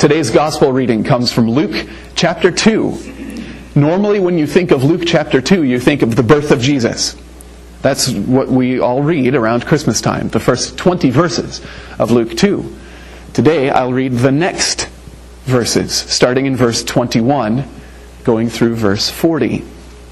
Today's gospel reading comes from Luke chapter 2. Normally when you think of Luke chapter 2, you think of the birth of Jesus. That's what we all read around Christmas time, the first 20 verses of Luke 2. Today I'll read the next verses, starting in verse 21, going through verse 40.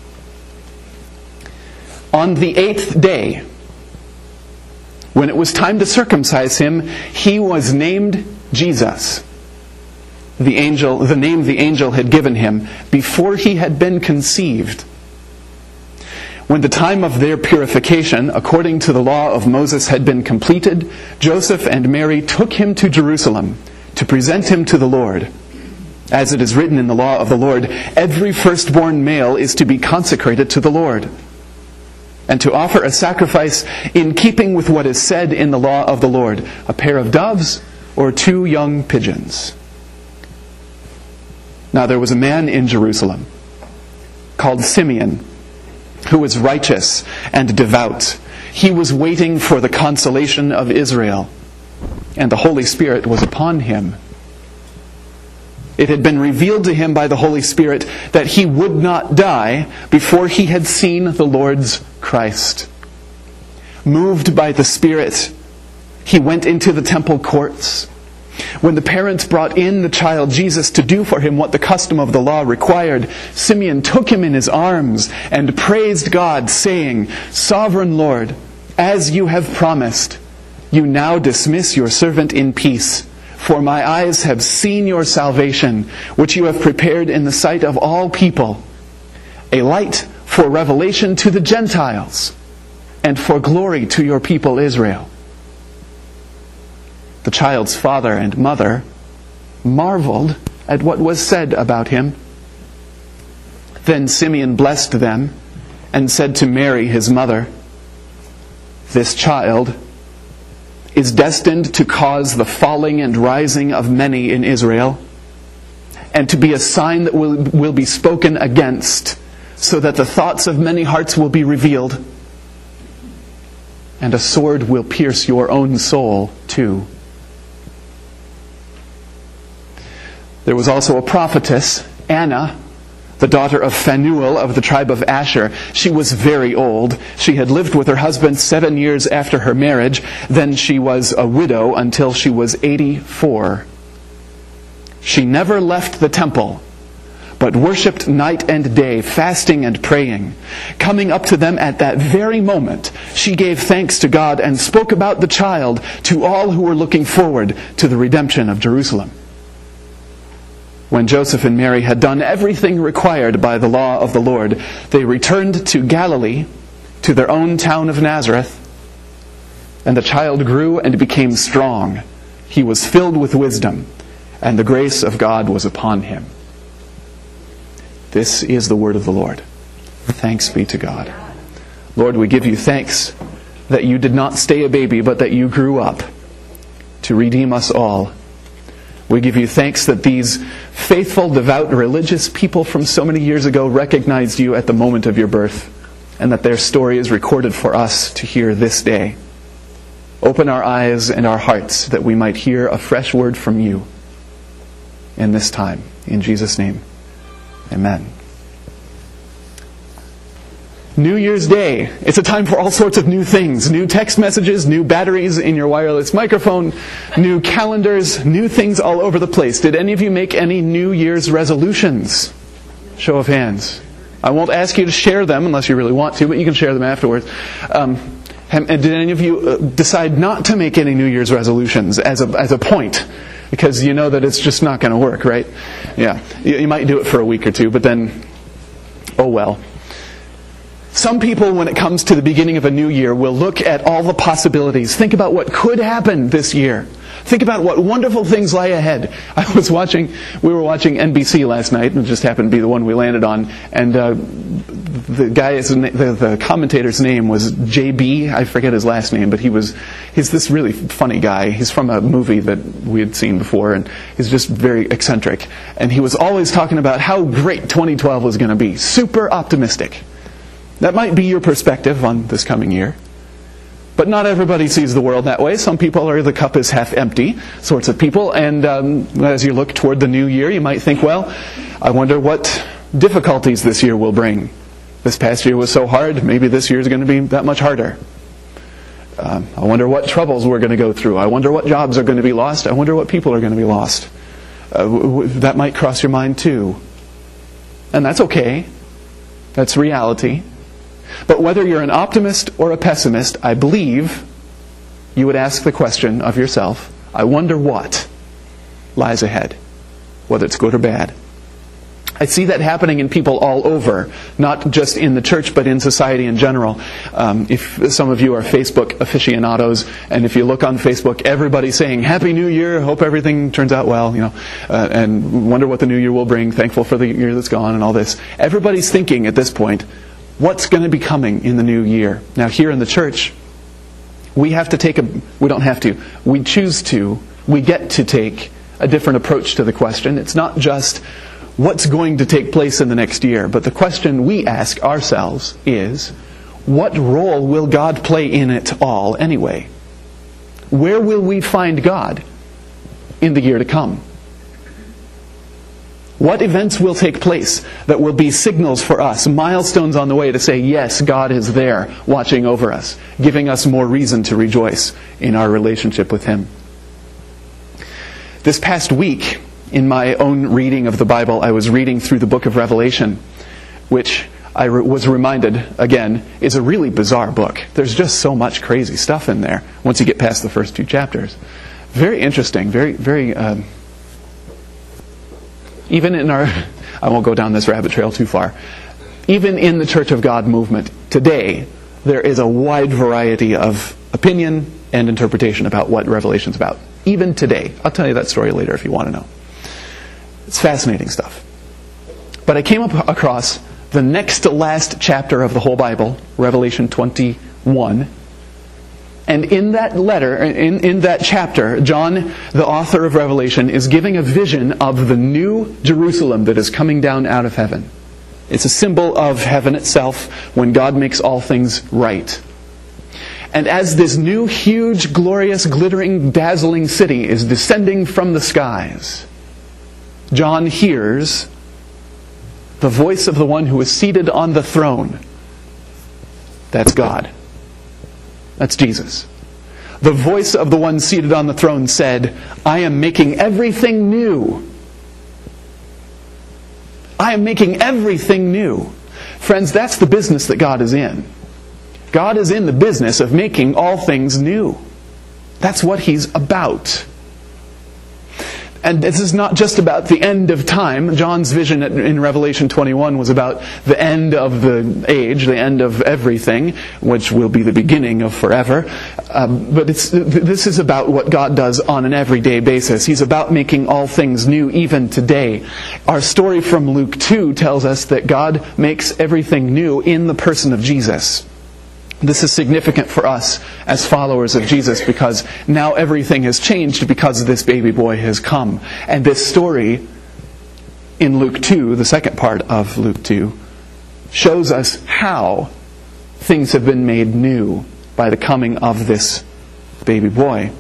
On the 8th day, when it was time to circumcise him, he was named Jesus, the name the angel had given him before he had been conceived. When the time of their purification, according to the law of Moses, had been completed, Joseph and Mary took him to Jerusalem to present him to the Lord. As it is written in the law of the Lord, every firstborn male is to be consecrated to the Lord, and to offer a sacrifice in keeping with what is said in the law of the Lord, a pair of doves or 2 young pigeons. Now there was a man in Jerusalem called Simeon, who was righteous and devout. He was waiting for the consolation of Israel, and the Holy Spirit was upon him. It had been revealed to him by the Holy Spirit that he would not die before he had seen the Lord's Christ. Moved by the Spirit, he went into the temple courts. When the parents brought in the child Jesus to do for him what the custom of the law required, Simeon took him in his arms and praised God, saying, "Sovereign Lord, as you have promised, you now dismiss your servant in peace. For my eyes have seen your salvation, which you have prepared in the sight of all people, a light for revelation to the Gentiles, and for glory to your people Israel." The child's father and mother marveled at what was said about him. Then Simeon blessed them and said to Mary, his mother, "This child is destined to cause the falling and rising of many in Israel, and to be a sign that will be spoken against, so that the thoughts of many hearts will be revealed, and a sword will pierce your own soul too." There was also a prophetess, Anna, the daughter of Phanuel of the tribe of Asher. She was very old. She had lived with her husband 7 years after her marriage. Then she was a widow until she was 84. She never left the temple, but worshipped night and day, fasting and praying. Coming up to them at that very moment, she gave thanks to God and spoke about the child to all who were looking forward to the redemption of Jerusalem. When Joseph and Mary had done everything required by the law of the Lord, they returned to Galilee, to their own town of Nazareth. And the child grew and became strong. He was filled with wisdom, and the grace of God was upon him. This is the word of the Lord. Thanks be to God. Lord, we give you thanks that you did not stay a baby, but that you grew up to redeem us all. We give you thanks that these faithful, devout, religious people from so many years ago recognized you at the moment of your birth, and that their story is recorded for us to hear this day. Open our eyes and our hearts that we might hear a fresh word from you in this time. In Jesus' name, amen. New Year's Day. It's a time for all sorts of new things. New text messages, new batteries in your wireless microphone, new calendars, new things all over the place. Did any of you make any New Year's resolutions? Show of hands. I won't ask you to share them unless you really want to, but you can share them afterwards. And did any of you decide not to make any New Year's resolutions as a point? Because you know that it's just not going to work, right? Yeah. You might do it for a week or two, but then, oh well. Some people, when it comes to the beginning of a new year, will look at all the possibilities. Think about what could happen this year. Think about what wonderful things lie ahead. We were watching NBC last night, and it just happened to be the one we landed on, and the commentator's name was JB. I forget his last name, but he's this really funny guy. He's from a movie that we had seen before, and he's just very eccentric. And he was always talking about how great 2012 was going to be. Super optimistic. That might be your perspective on this coming year. But not everybody sees the world that way. Some people are the cup is half empty sorts of people. And as you look toward the new year, you might think, well, I wonder what difficulties this year will bring. This past year was so hard, maybe this year is going to be that much harder. I wonder what troubles we're going to go through. I wonder what jobs are going to be lost. I wonder what people are going to be lost. That might cross your mind too. And that's okay. That's reality. But whether you're an optimist or a pessimist, I believe you would ask the question of yourself, I wonder what lies ahead, whether it's good or bad. I see that happening in people all over, not just in the church, but in society in general. If some of you are Facebook aficionados, and if you look on Facebook, everybody's saying, Happy New Year, hope everything turns out well, and wonder what the new year will bring, thankful for the year that's gone, and all this. Everybody's thinking at this point, what's going to be coming in the new year? Now, here in the church, we choose to, we get to take a different approach to the question. It's not just what's going to take place in the next year, but the question we ask ourselves is, what role will God play in it all anyway? Where will we find God in the year to come? What events will take place that will be signals for us, milestones on the way to say, yes, God is there watching over us, giving us more reason to rejoice in our relationship with Him. This past week, in my own reading of the Bible, I was reading through the book of Revelation, which I was reminded, again, is a really bizarre book. There's just so much crazy stuff in there once you get past the first 2 chapters. Very interesting, very, even in our, I won't go down this rabbit trail too far, even in the Church of God movement today, there is a wide variety of opinion and interpretation about what Revelation's about. Even today. I'll tell you that story later if you want to know. It's fascinating stuff. But I came across the next to last chapter of the whole Bible, Revelation 21. And in that letter, in that chapter, John, the author of Revelation, is giving a vision of the new Jerusalem that is coming down out of heaven. It's a symbol of heaven itself when God makes all things right. And as this new, huge, glorious, glittering, dazzling city is descending from the skies, John hears the voice of the one who is seated on the throne. That's God. That's Jesus. The voice of the one seated on the throne said, I am making everything new. I am making everything new. Friends, that's the business that God is in. God is in the business of making all things new. That's what He's about. And this is not just about the end of time. John's vision in Revelation 21 was about the end of the age, the end of everything, which will be the beginning of forever. But this is about what God does on an everyday basis. He's about making all things new even today. Our story from Luke 2 tells us that God makes everything new in the person of Jesus. This is significant for us as followers of Jesus because now everything has changed because this baby boy has come. And this story in Luke 2, the second part of Luke 2, shows us how things have been made new by the coming of this baby boy.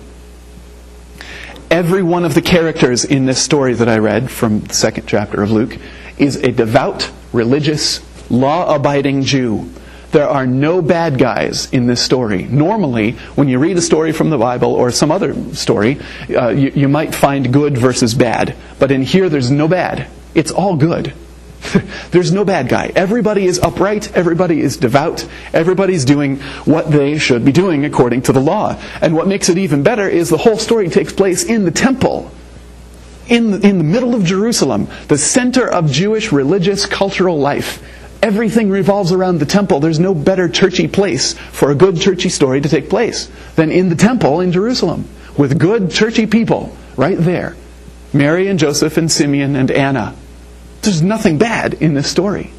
Every one of the characters in this story that I read from the second chapter of Luke is a devout, religious, law-abiding Jew. There are no bad guys in this story. Normally, when you read a story from the Bible or some other story, you might find good versus bad. But in here, there's no bad. It's all good. There's no bad guy. Everybody is upright. Everybody is devout. Everybody's doing what they should be doing according to the law. And what makes it even better is the whole story takes place in the temple. In the middle of Jerusalem, the center of Jewish religious cultural life. Everything revolves around the temple. There's no better churchy place for a good churchy story to take place than in the temple in Jerusalem, with good churchy people right there. Mary and Joseph and Simeon and Anna. There's nothing bad in this story.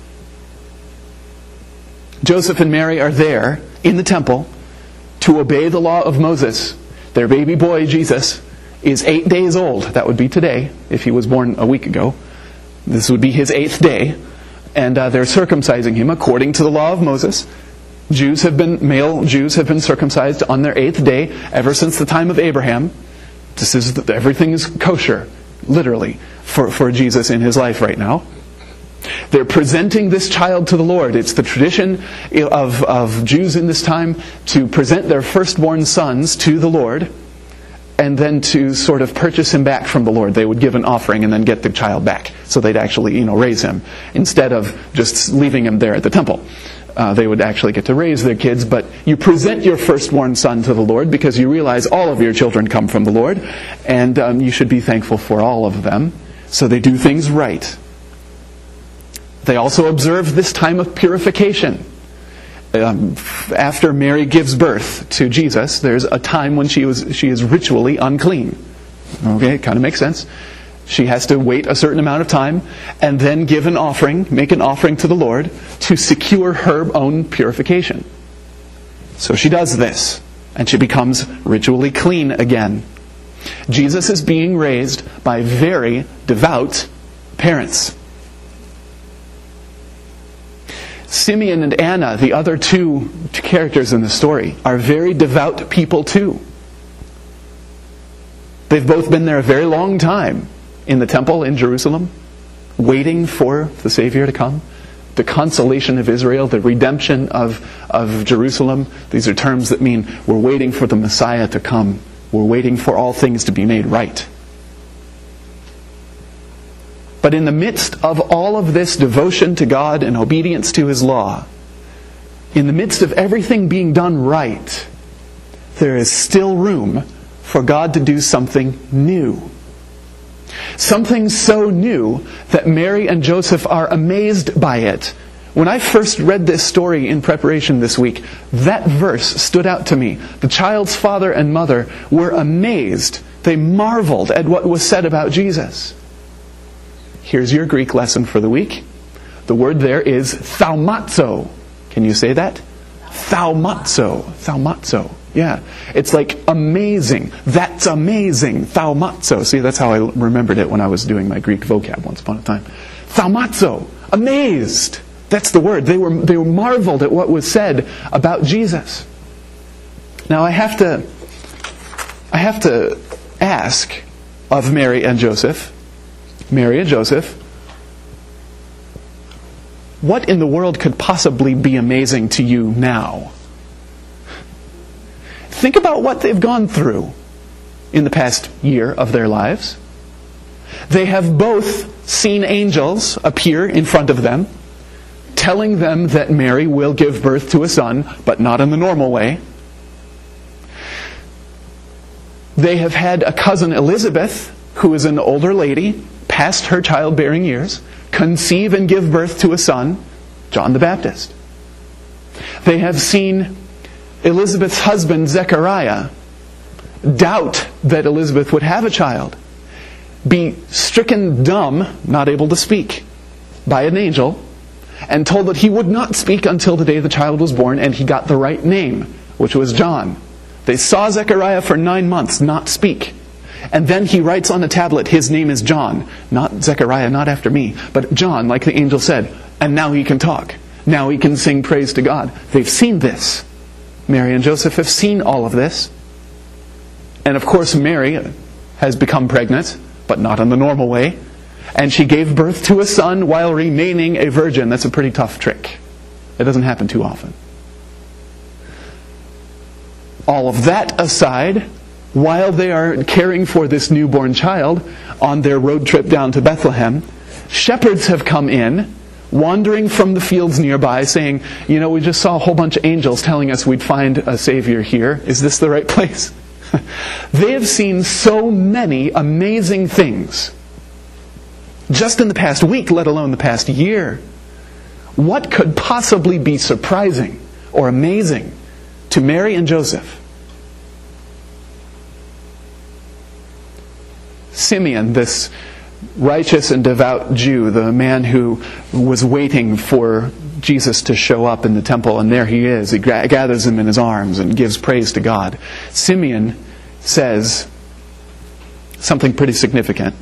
Joseph and Mary are there in the temple to obey the law of Moses. Their baby boy, Jesus, is 8 days old. That would be today, if he was born a week ago. This would be his 8th day. And they're circumcising him according to the law of Moses. Male Jews have been circumcised on their 8th day ever since the time of Abraham. Everything is kosher, literally, for Jesus in his life right now. They're presenting this child to the Lord. It's the tradition of Jews in this time to present their firstborn sons to the Lord, and then to sort of purchase him back from the Lord. They would give an offering and then get the child back. So they'd actually, raise him, instead of just leaving him there at the temple. They would actually get to raise their kids, but you present your firstborn son to the Lord because you realize all of your children come from the Lord, and you should be thankful for all of them. So they do things right. They also observe this time of purification. After Mary gives birth to Jesus, there's a time when she is ritually unclean. Okay, it kind of makes sense. She has to wait a certain amount of time and then make an offering to the Lord to secure her own purification. So she does this, and she becomes ritually clean again. Jesus is being raised by very devout parents. Simeon and Anna, the other two characters in the story, are very devout people too. They've both been there a very long time in the temple in Jerusalem, waiting for the Savior to come. The consolation of Israel, the redemption of Jerusalem. These are terms that mean we're waiting for the Messiah to come. We're waiting for all things to be made right. But in the midst of all of this devotion to God and obedience to His law, in the midst of everything being done right, there is still room for God to do something new. Something so new that Mary and Joseph are amazed by it. When I first read this story in preparation this week, that verse stood out to me. The child's father and mother were amazed. They marveled at what was said about Jesus. Here's your Greek lesson for the week. The word there is thaumazo. Can you say that? Thaumazo. Thaumazo. Yeah. It's like amazing. That's amazing. Thaumazo. See, that's how I remembered it when I was doing my Greek vocab once upon a time. Thaumazo. Amazed. That's the word. They were marveled at what was said about Jesus. Now I have to ask of Mary and Joseph, what in the world could possibly be amazing to you now? Think about what they've gone through in the past year of their lives. They have both seen angels appear in front of them, telling them that Mary will give birth to a son, but not in the normal way. They have had a cousin Elizabeth, who is an older lady, past her childbearing years, conceive and give birth to a son, John the Baptist. They have seen Elizabeth's husband, Zechariah, doubt that Elizabeth would have a child, be stricken dumb, not able to speak, by an angel, and told that he would not speak until the day the child was born, and he got the right name, which was John. They saw Zechariah for 9 months not speak. And then he writes on a tablet, his name is John. Not Zechariah, not after me, but John, like the angel said. And now he can talk. Now he can sing praise to God. They've seen this. Mary and Joseph have seen all of this. And of course Mary has become pregnant, but not in the normal way. And she gave birth to a son while remaining a virgin. That's a pretty tough trick. It doesn't happen too often. All of that aside, while they are caring for this newborn child on their road trip down to Bethlehem, shepherds have come in, wandering from the fields nearby, saying, we just saw a whole bunch of angels telling us we'd find a Savior here. Is this the right place? They have seen so many amazing things, just in the past week, let alone the past year. What could possibly be surprising or amazing to Mary and Joseph? Simeon, this righteous and devout Jew, the man who was waiting for Jesus to show up in the temple, and there he is. He gathers him in his arms and gives praise to God. Simeon says something pretty significant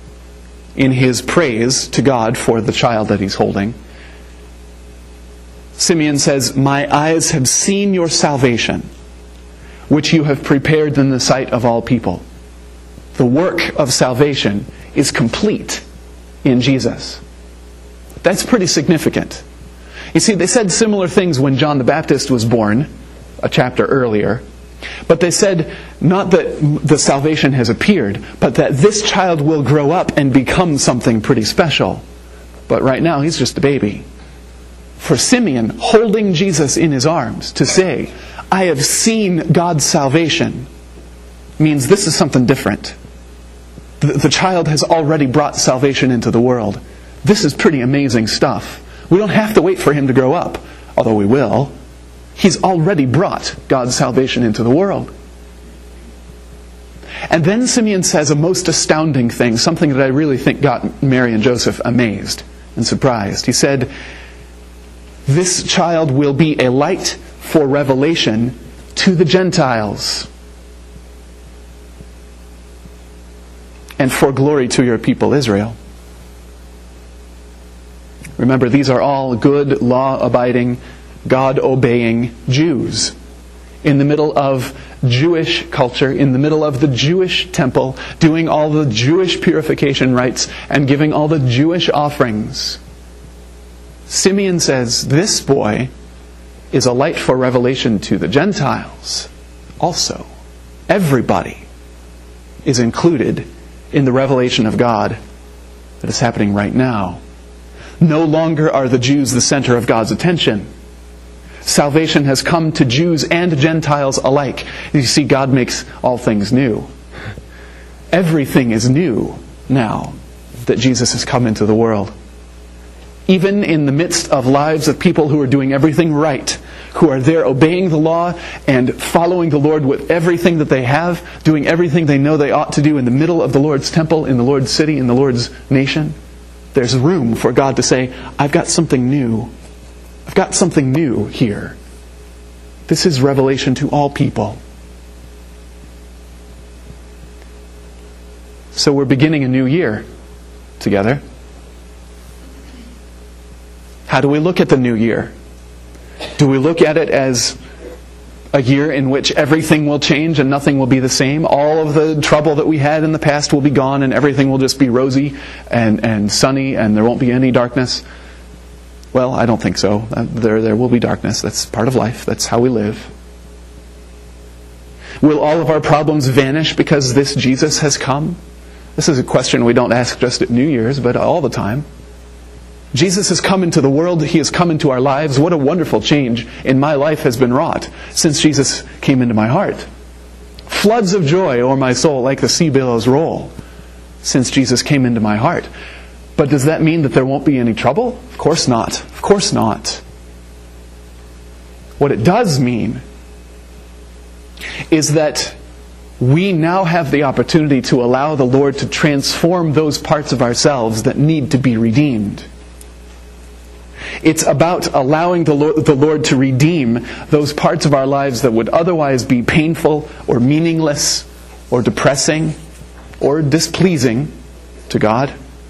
in his praise to God for the child that he's holding. Simeon says, "My eyes have seen your salvation, which you have prepared in the sight of all people." The work of salvation is complete in Jesus. That's pretty significant. You see, they said similar things when John the Baptist was born, a chapter earlier. But they said not that the salvation has appeared, but that this child will grow up and become something pretty special. But right now, he's just a baby. For Simeon, holding Jesus in his arms, to say, "I have seen God's salvation," means this is something different. The child has already brought salvation into the world. This is pretty amazing stuff. We don't have to wait for him to grow up, although we will. He's already brought God's salvation into the world. And then Simeon says a most astounding thing, something that I really think got Mary and Joseph amazed and surprised. He said, "This child will be a light for revelation to the Gentiles, and for glory to your people Israel." Remember, these are all good, law-abiding, God-obeying Jews in the middle of Jewish culture, in the middle of the Jewish temple, doing all the Jewish purification rites and giving all the Jewish offerings. Simeon says, this boy is a light for revelation to the Gentiles also. Everybody is included in the revelation of God that is happening right now. No longer are the Jews the center of God's attention. Salvation has come to Jews and Gentiles alike. You see, God makes all things new. Everything is new now that Jesus has come into the world. Even in the midst of lives of people who are doing everything right, who are there obeying the law and following the Lord with everything that they have, doing everything they know they ought to do in the middle of the Lord's temple, in the Lord's city, in the Lord's nation, there's room for God to say, "I've got something new. I've got something new here." This is revelation to all people. So we're beginning a new year together. How do we look at the new year? Do we look at it as a year in which everything will change and nothing will be the same? All of the trouble that we had in the past will be gone and everything will just be rosy and sunny and there won't be any darkness? Well, I don't think so. There will be darkness. That's part of life. That's how we live. Will all of our problems vanish because this Jesus has come? This is a question we don't ask just at New Year's, but all the time. Jesus has come into the world. He has come into our lives. What a wonderful change in my life has been wrought since Jesus came into my heart. Floods of joy o'er my soul like the sea billows roll since Jesus came into my heart. But does that mean that there won't be any trouble? Of course not. Of course not. What it does mean is that we now have the opportunity to allow the Lord to transform those parts of ourselves that need to be redeemed. It's about allowing the Lord to redeem those parts of our lives that would otherwise be painful or meaningless or depressing or displeasing to God.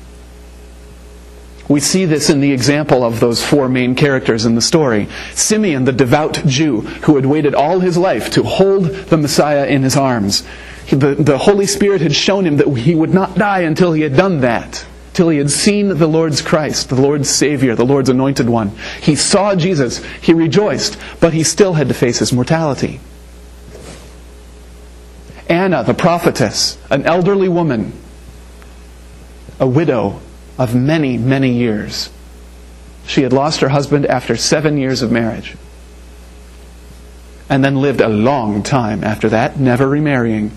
We see this in the example of those four main characters in the story. Simeon, the devout Jew, who had waited all his life to hold the Messiah in his arms. The Holy Spirit had shown him that he would not die until he had done that. Till he had seen the Lord's Christ, the Lord's Savior, the Lord's Anointed One. He saw Jesus, he rejoiced, but he still had to face his mortality. Anna, the prophetess, an elderly woman, a widow of many, many years. She had lost her husband after 7 years of marriage. And then lived a long time after that, never remarrying.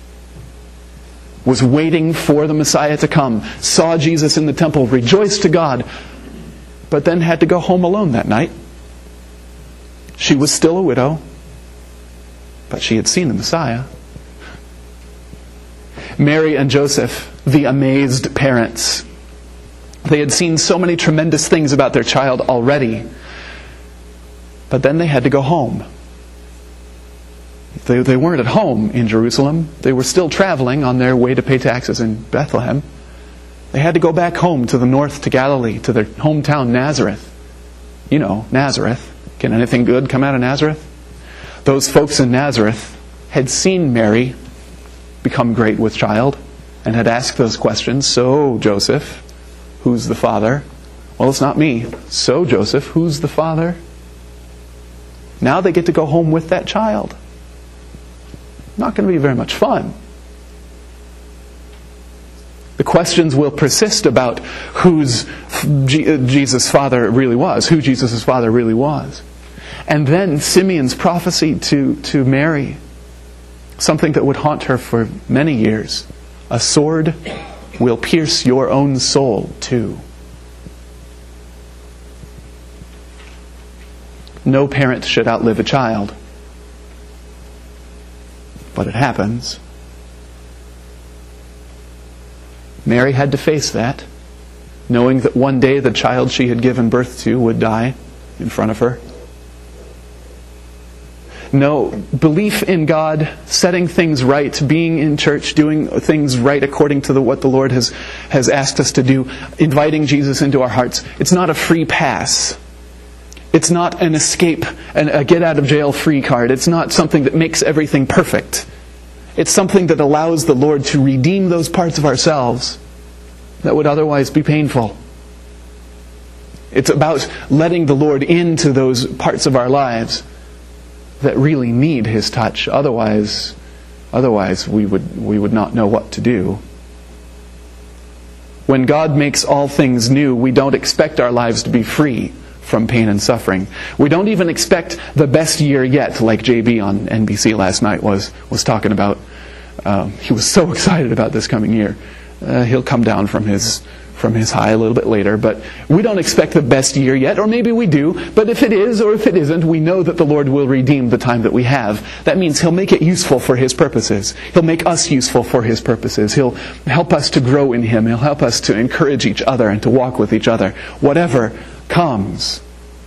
Was waiting for the Messiah to come, saw Jesus in the temple, rejoiced to God, but then had to go home alone that night. She was still a widow, but she had seen the Messiah. Mary and Joseph, the amazed parents. They had seen so many tremendous things about their child already, but then they had to go home. They weren't at home in Jerusalem. They were still traveling on their way to pay taxes in Bethlehem. They had to go back home to the north, to Galilee, to their hometown Nazareth. You know, Nazareth. Can anything good come out of Nazareth? Those folks in Nazareth had seen Mary become great with child and had asked those questions. So, Joseph, who's the father? Well, it's not me. So, Joseph, who's the father? Now they get to go home with that child. Not going to be very much fun. The questions will persist about who's Jesus' father really was, who Jesus' father really was. And then Simeon's prophecy to Mary, something that would haunt her for many years. A sword will pierce your own soul too. No parent should outlive a child. But it happens. Mary had to face that, knowing that one day the child she had given birth to would die in front of her. No, belief in God, setting things right, being in church, doing things right according to what the Lord has asked us to do, inviting Jesus into our hearts, it's not a free pass. It's not an escape, a get-out-of-jail-free card. It's not something that makes everything perfect. It's something that allows the Lord to redeem those parts of ourselves that would otherwise be painful. It's about letting the Lord into those parts of our lives that really need His touch. Otherwise we would not know what to do. When God makes all things new, we don't expect our lives to be free from pain and suffering. We don't even expect the best year yet, like JB on NBC last night was talking about. He was so excited about this coming year. He'll come down from his high a little bit later, but we don't expect the best year yet, or maybe we do, but if it is or if it isn't, we know that the Lord will redeem the time that we have. That means He'll make it useful for His purposes. He'll make us useful for His purposes. He'll help us to grow in Him. He'll help us to encourage each other and to walk with each other. Whatever comes,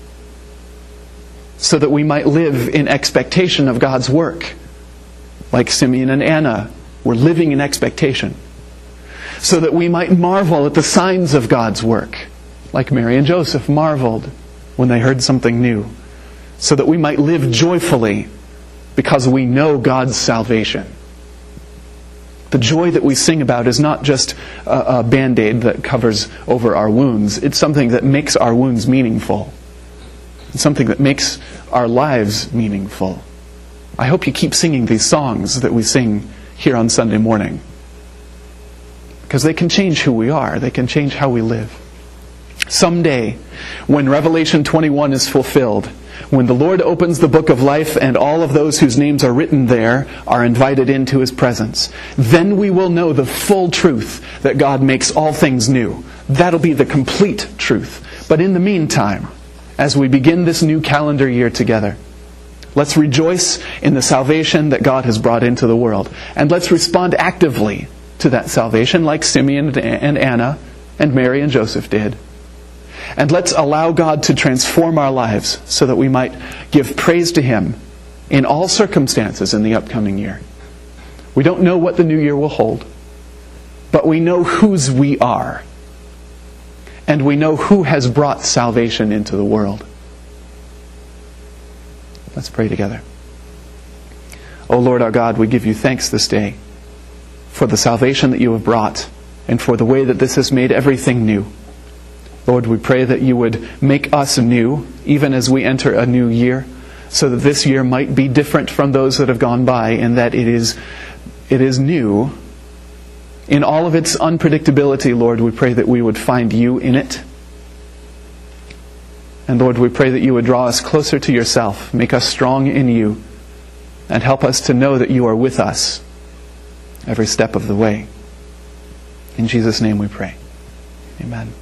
so that we might live in expectation of God's work. Like Simeon and Anna were living in expectation. So that we might marvel at the signs of God's work. Like Mary and Joseph marveled when they heard something new. So that we might live joyfully because we know God's salvation. The joy that we sing about is not just a Band-Aid that covers over our wounds. It's something that makes our wounds meaningful. It's something that makes our lives meaningful. I hope you keep singing these songs that we sing here on Sunday morning. Because they can change who we are. They can change how we live. Someday, when Revelation 21 is fulfilled, when the Lord opens the book of life and all of those whose names are written there are invited into His presence, then we will know the full truth that God makes all things new. That'll be the complete truth. But in the meantime, as we begin this new calendar year together, let's rejoice in the salvation that God has brought into the world. And let's respond actively to that salvation like Simeon and Anna and Mary and Joseph did. And let's allow God to transform our lives so that we might give praise to Him in all circumstances in the upcoming year. We don't know what the new year will hold, but we know whose we are. And we know who has brought salvation into the world. Let's pray together. O Lord our God, we give You thanks this day for the salvation that You have brought and for the way that this has made everything new. Lord, we pray that You would make us new, even as we enter a new year, so that this year might be different from those that have gone by, and that it is new. In all of its unpredictability, Lord, we pray that we would find You in it. And Lord, we pray that You would draw us closer to Yourself, make us strong in You, and help us to know that You are with us every step of the way. In Jesus' name we pray. Amen.